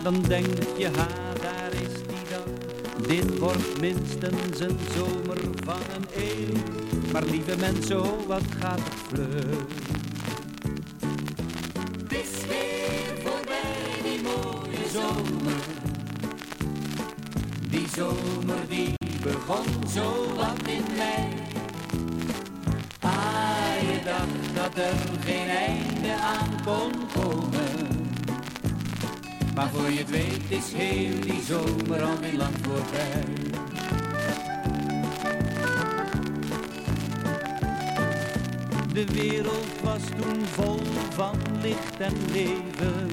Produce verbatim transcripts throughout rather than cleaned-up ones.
Dan denk je, ha, daar is die dan. Dit wordt minstens een zomer van een eeuw. Maar lieve mensen, oh, wat gaat het vlug. Het is weer voorbij, die mooie zomer. Die zomer die begon zo wat in mei. Ah, je dacht dat er geen einde aan kon komen. Maar voor je het weet is heel die zomer alweer lang voorbij. De wereld was toen vol van licht en leven.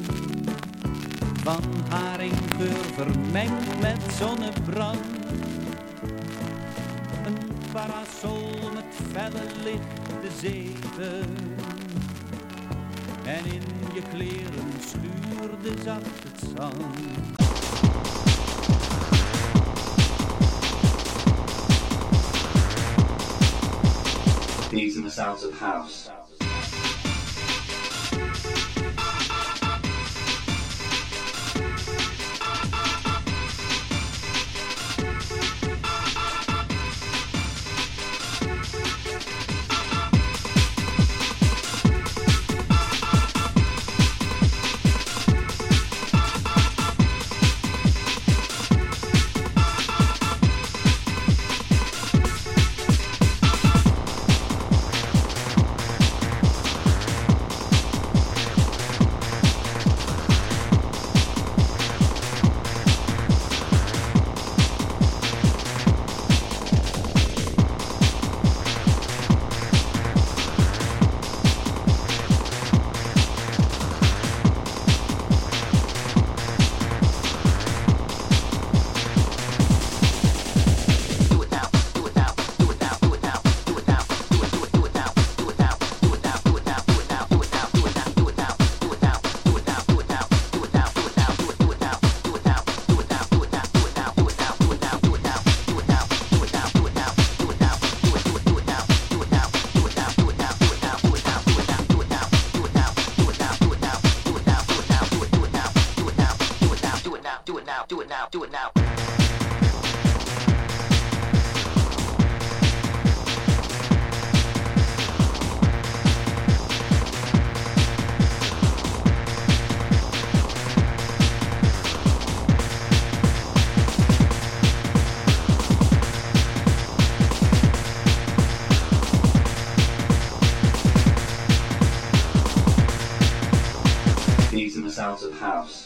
Van haringgeur vermengd met zonnebrand. Een parasol met felle licht te zeven. En in je kleren schuurde zacht het zand. These are the sounds of house. These are the sounds of house.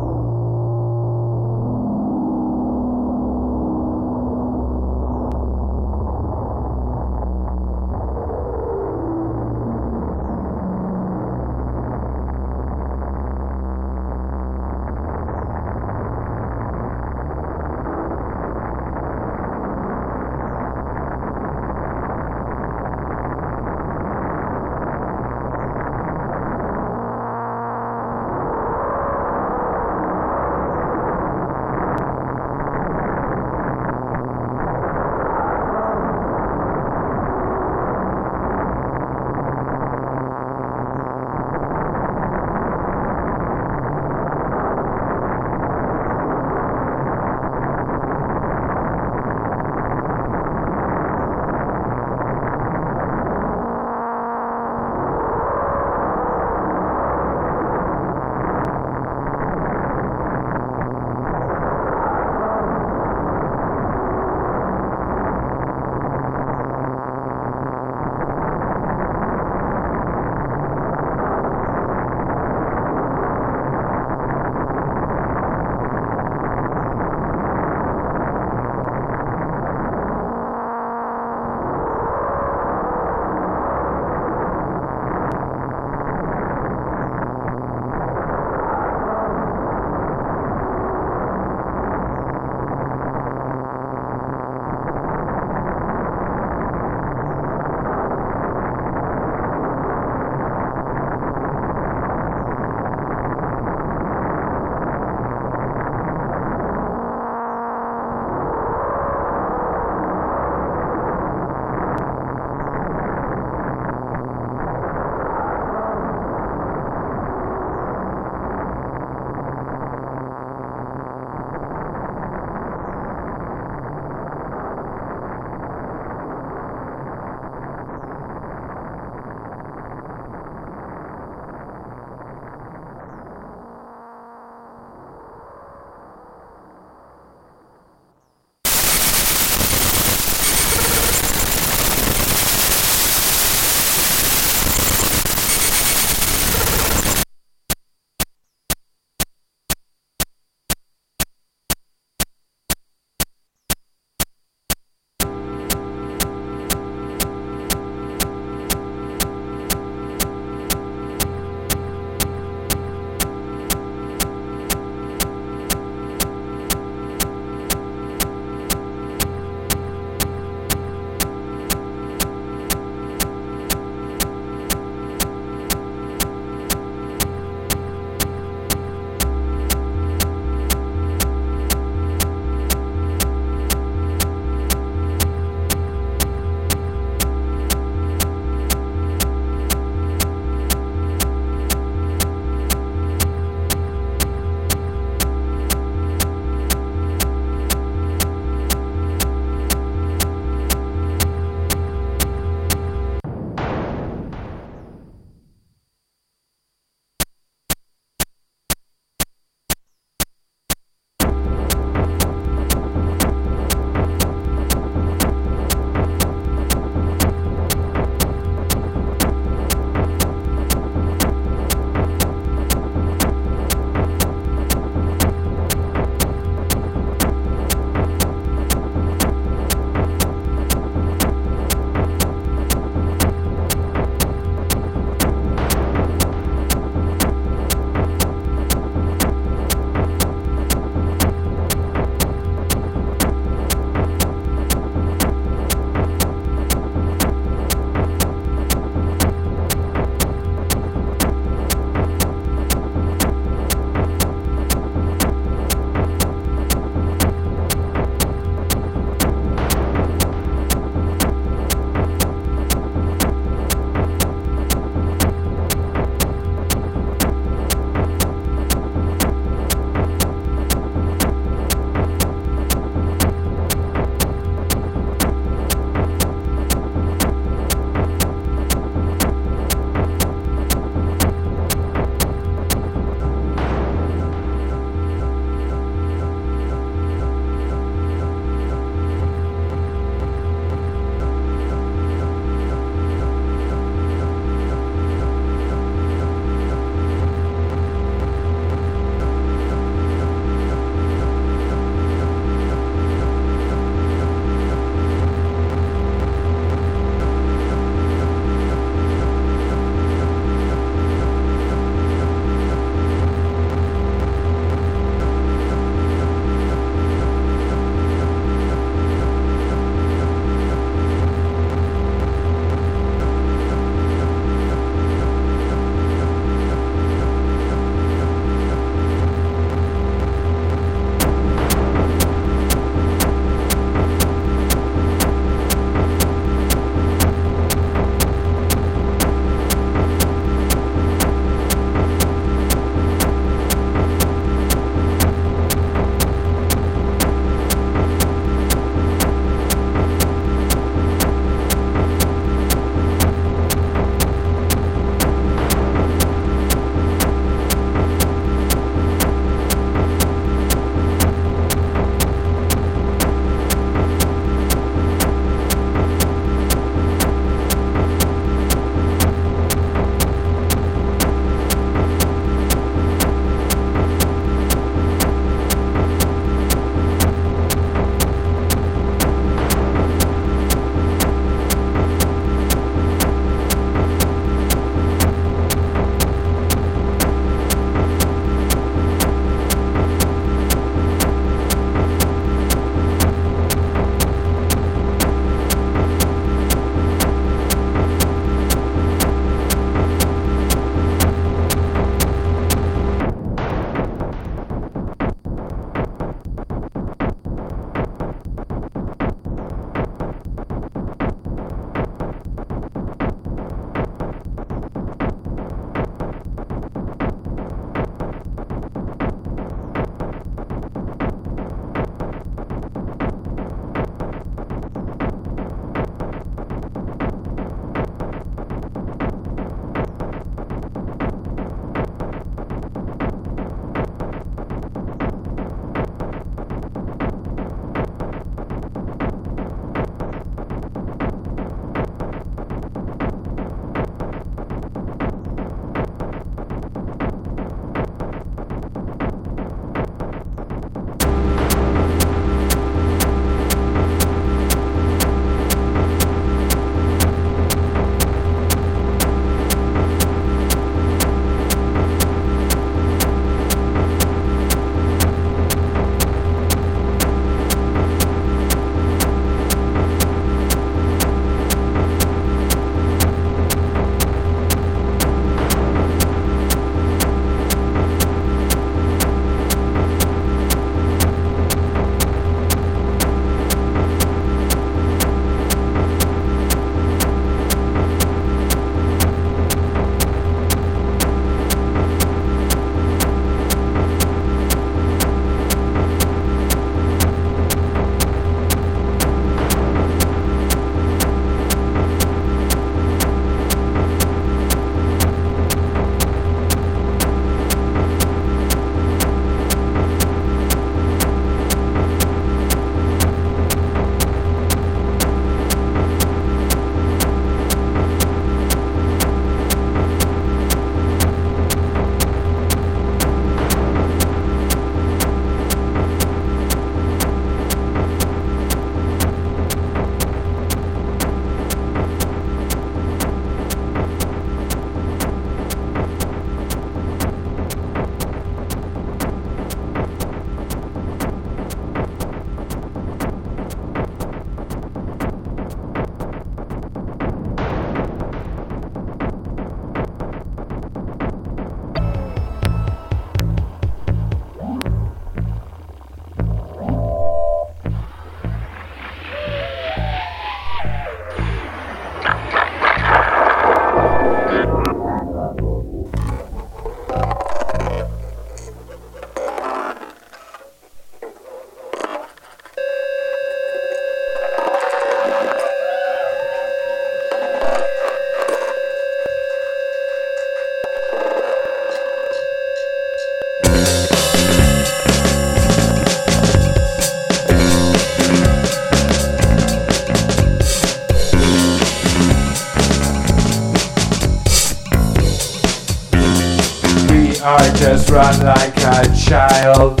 or just run like a child.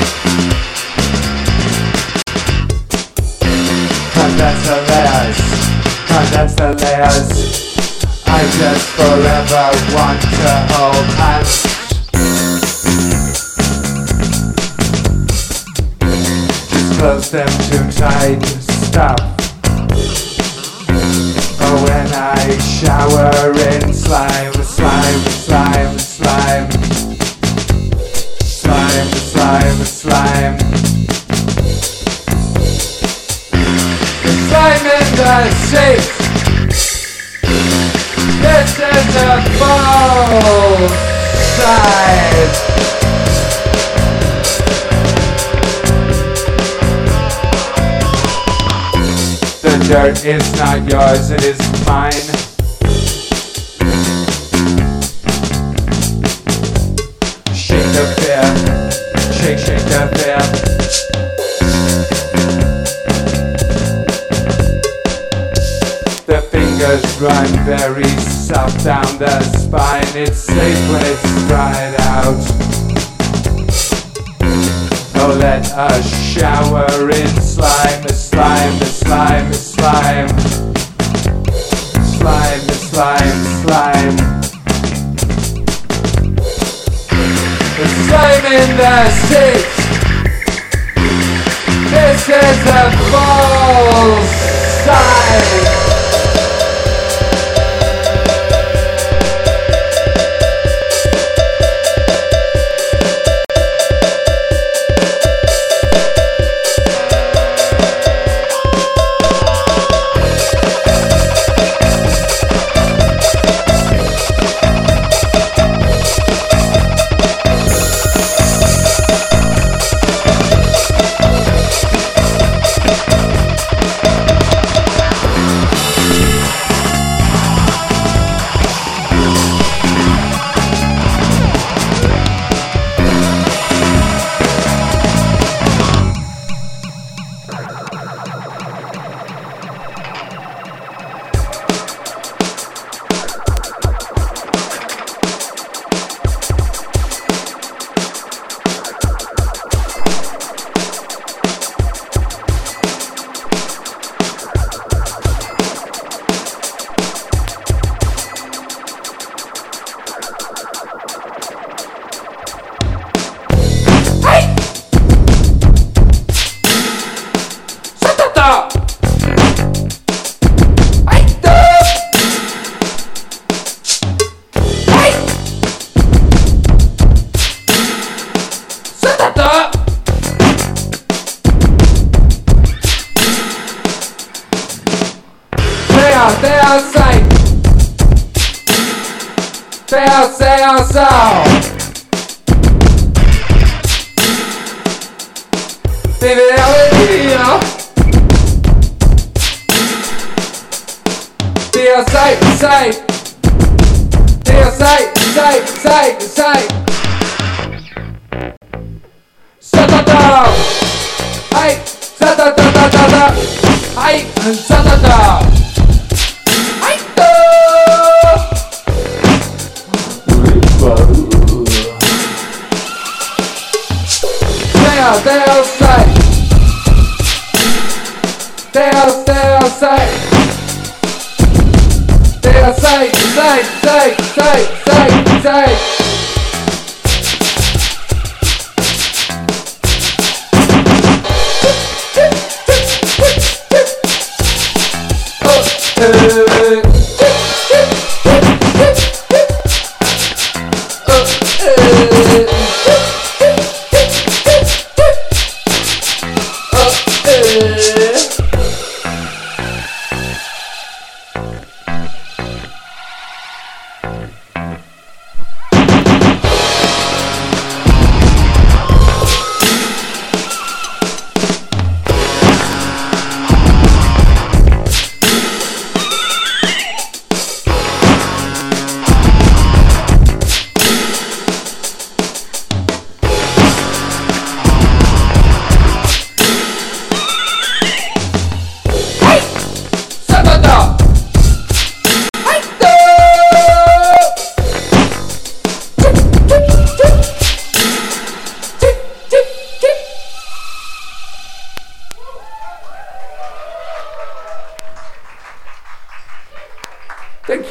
Cause that's hilarious, cause that's hilarious. I just forever want to hold hands. Just close them too tight, stop. Oh, when I shower in slime, slime, slime, slime. Slime, slime, slime. The slime in the seat. This is a full side. The dirt is not yours, it is mine. Shake the beer, shake, shake the beer. The fingers run very soft down the spine. It's safe when it's dried out. Oh, let us shower in slime, slime, slime, slime. Slime, slime, slime. The slime in the seat. This is a full side. Stay outside. Stay out, stay outside. Leave it out, leave it out. Stay outside, inside. Stay outside, inside, inside, inside. Sa-da-da. Hey, sa-da-da-da-da-da. Hey, sa-da-da. Stay outside. Stay out, stay outside. Stay outside, inside, inside, inside, inside, inside.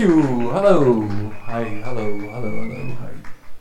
you. Hello. Hi. Hello. Hello. Hello. Hi.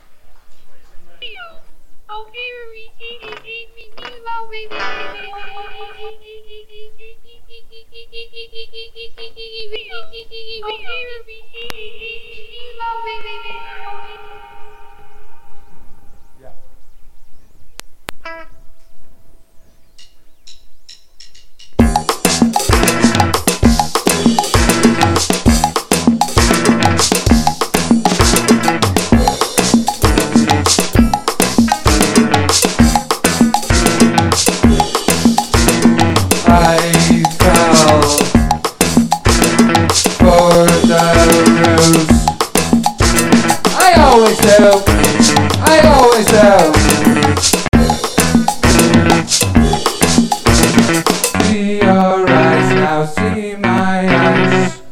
I always do. See your eyes now, see my eyes.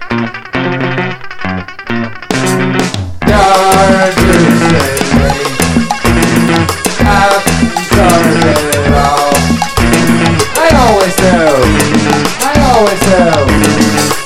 You're juicy. Absorb it all. I always do. I always do.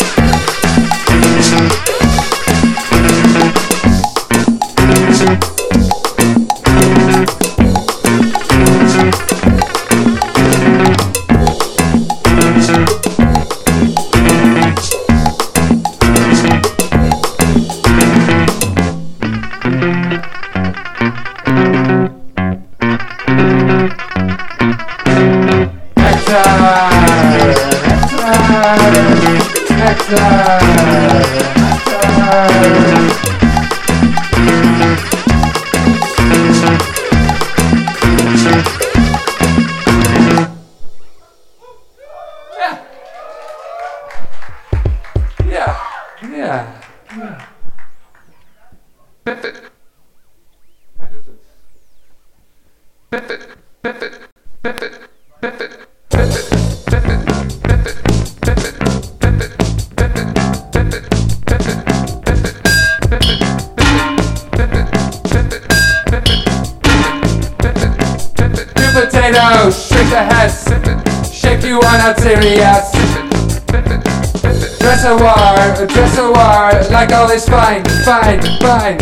Potatoes, shake the head, shake you are not serious. Dress a war, dress a war, like all is fine, fine, fine.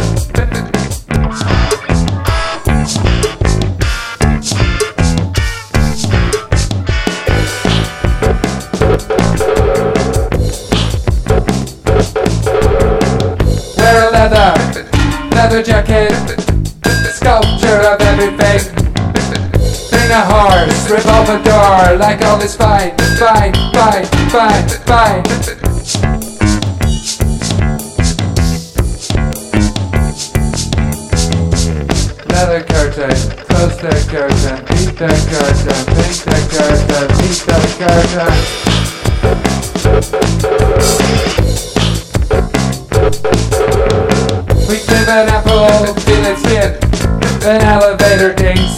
Wear a leather, leather jacket, sculpture of everything. A horse, rip off a door, like all is fine, fine, fine, fine, fine. Leather curtain, close the curtain, beat the curtain, beat the curtain, beat the curtain. We give an apple, feel its spin, an elevator dings.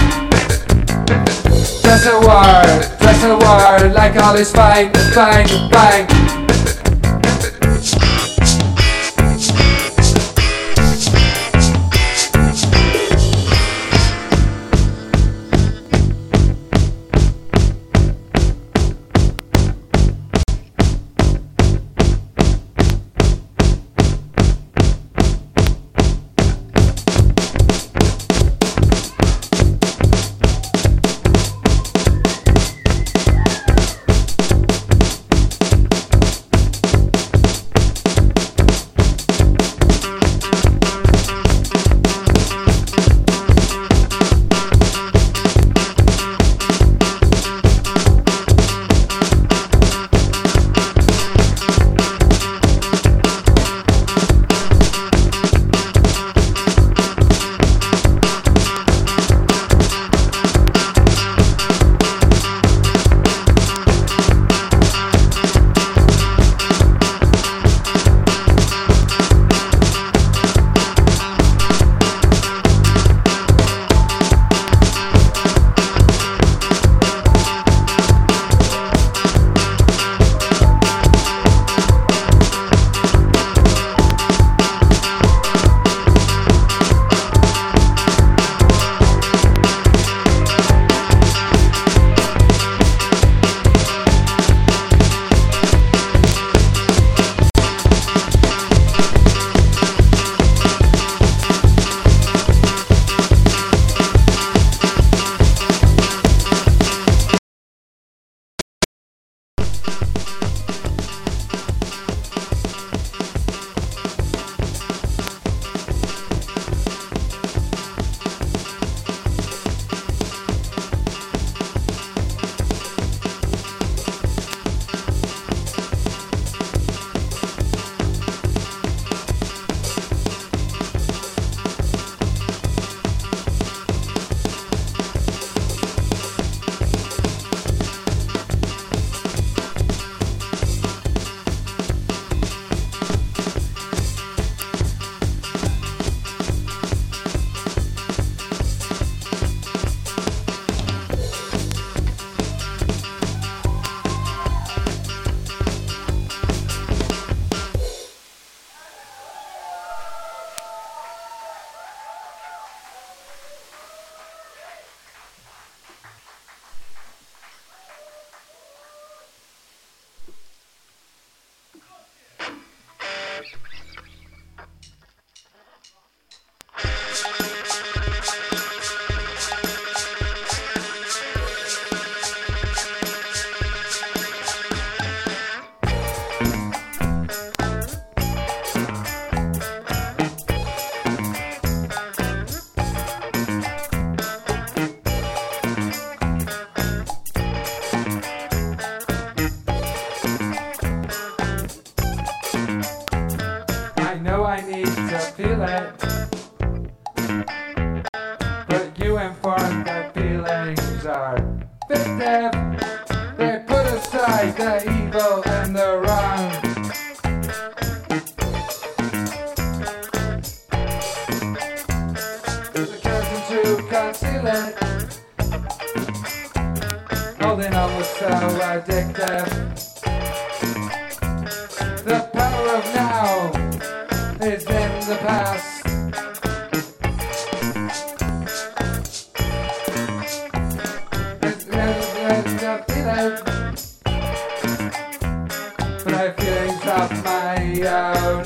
Dress a war, dress a war, like all is fine, fine, fine. inform their feelings are fictive. They put aside the evil and the wrong. There's a curtain to conceal it. Holding on was so addictive. The power of now is in the past. It's but I have feelings of my own.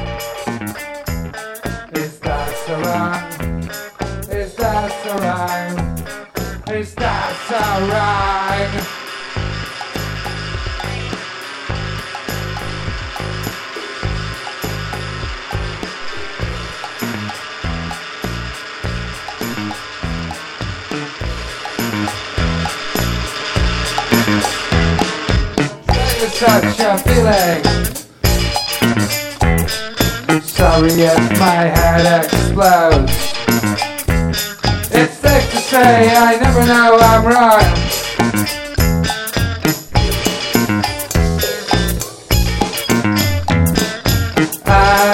Is that so wrong? Is that so wrong? Is that so wrong? Such a feeling. Sorry if my head explodes. It's safe to say I never know I'm wrong. I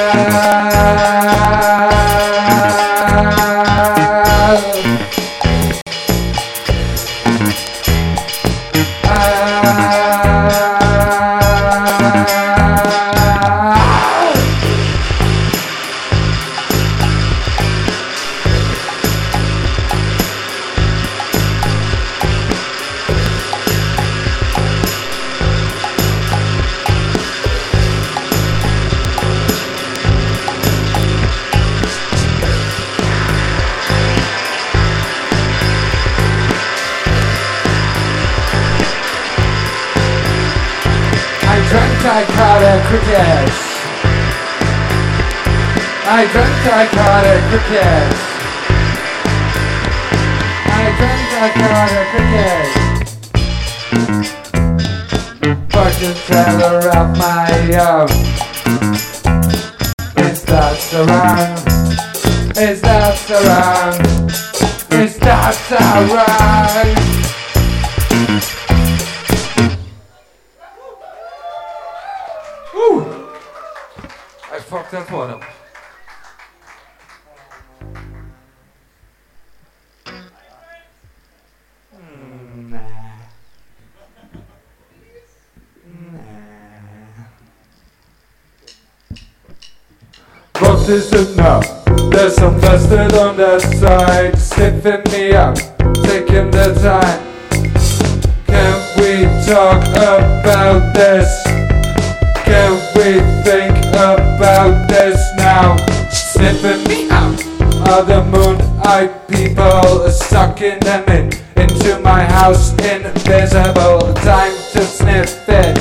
I caught a cricket. I dreamt I caught a cricket. I dreamt I caught a cricket. Fortune teller of my own. Is that so wrong? Is that so wrong? Is that so wrong? Ooh. I fucked that one up. Mm, nah. Nah. What is it now? There's some bastard on that side, sniffing me out, taking the time. Can we talk about this? Can we think about this now? Sniffing me out. Are the moon-eyed people sucking them in into my house? Invisible. Time to sniff it.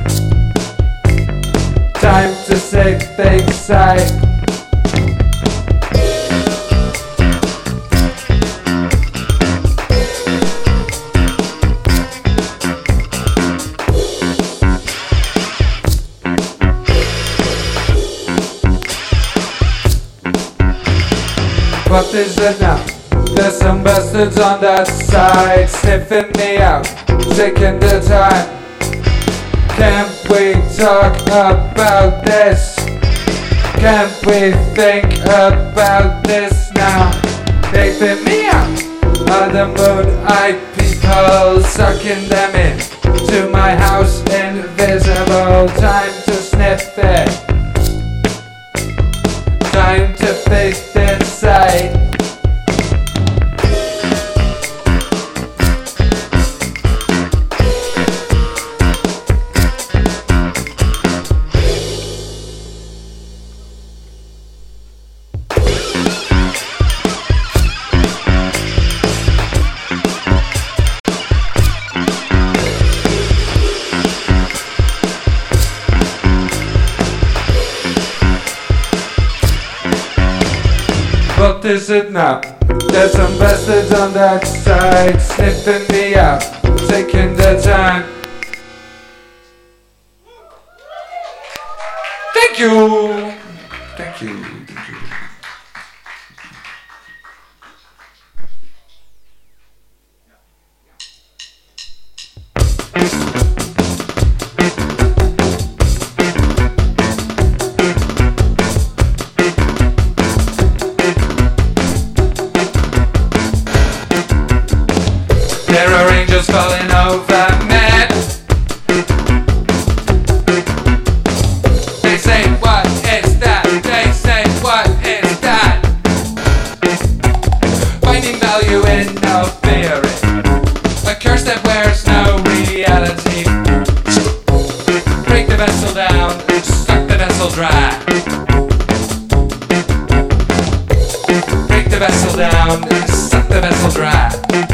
Time to say things sight. What is it now? There's some bastards on that side, sniffing me out, taking the time. Can't we talk about this? Can't we think about this now? Taking me out. Are the moon-eyed people sucking them in to my house? Invisible. Time to sniff it. Time to face inside. What is it now? There's some bastards on that side, sniffing me out, taking the time. Thank you! Thank you, thank you. in no theory. A curse that wears no reality. Break the vessel down, suck the vessel dry. Break the vessel down, suck the vessel dry.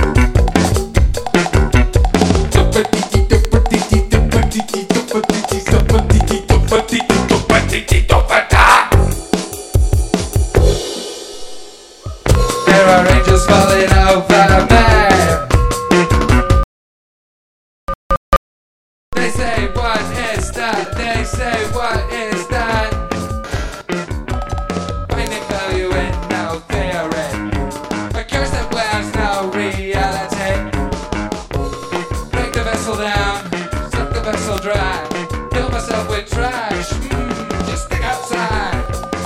There are angels falling over me. They say, what is that? They say, what is that? Finding value in no theory. A curse that wears no reality. Break the vessel down, suck the vessel dry. Fill myself with trash, mm, just stick outside.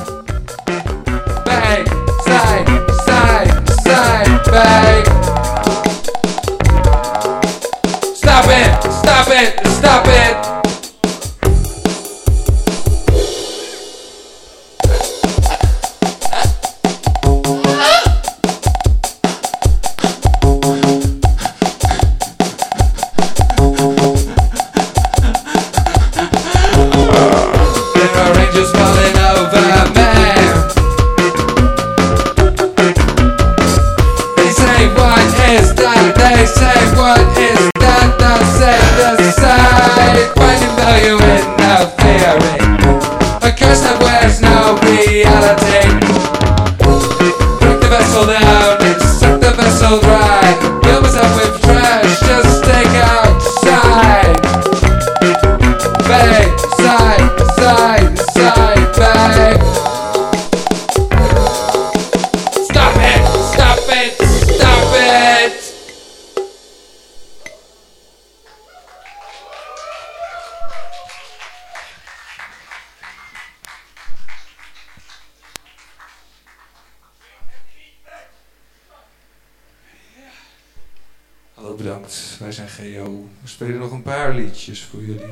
Bang, side, side, side, bang. Stop it, stop it, stop it. There are angels falling over me. They say, what is that? They say, what is that? They'll say the side. Finding value in no theory. A curse that wears no reality. Break the vessel down, suck the vessel dry. Fill myself with trash, just take outside. Bang, side, side, side, bang. Stop it, stop it, stop it. Hallo, bedankt. Wij zijn G O. We spelen nog een paar liedjes voor jullie.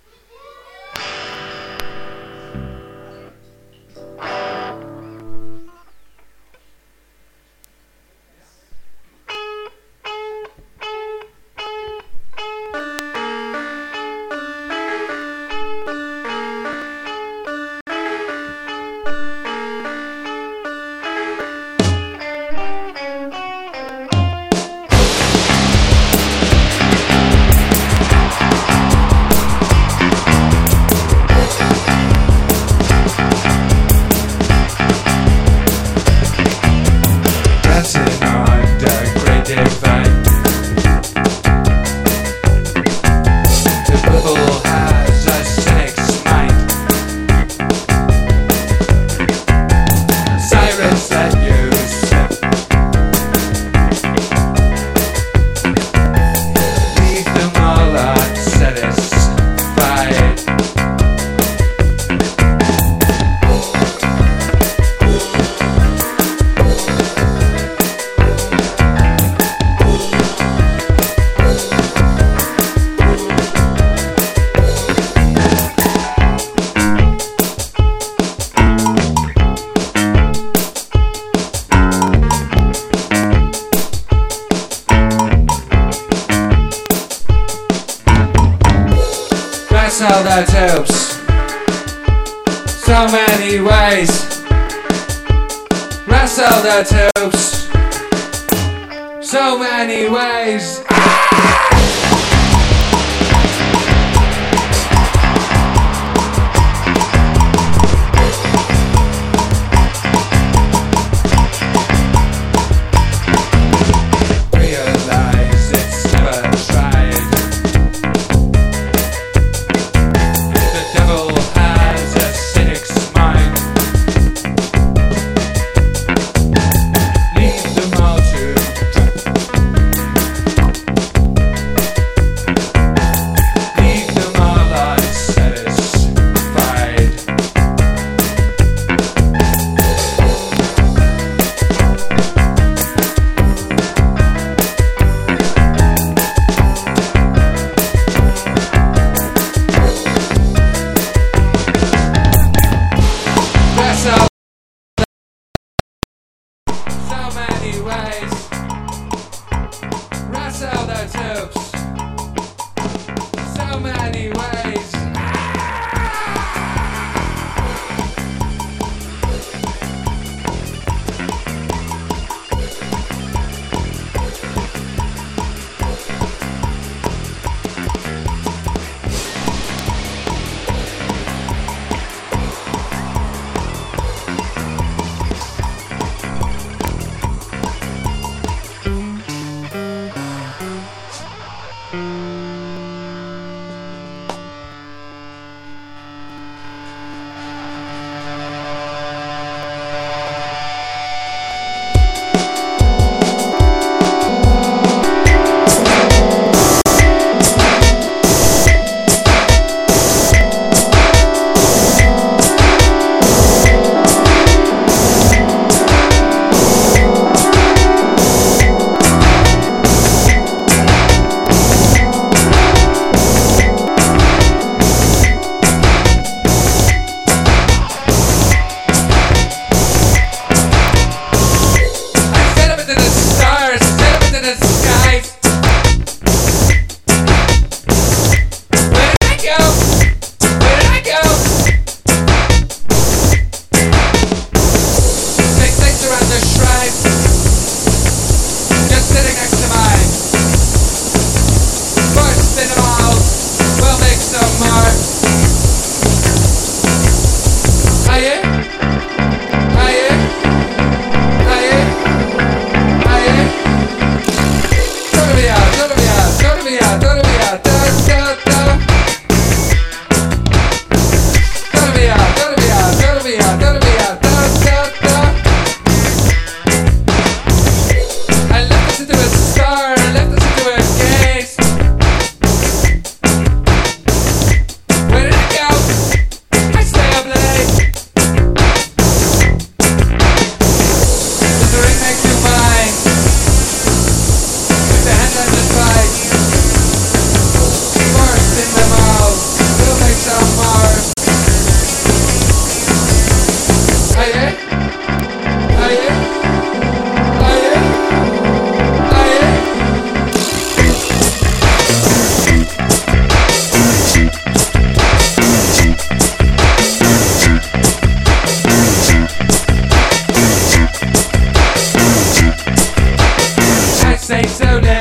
How that helps so many ways. Wrestle that helps so many ways. Realize it's never tried. So many ways. Saint so dead.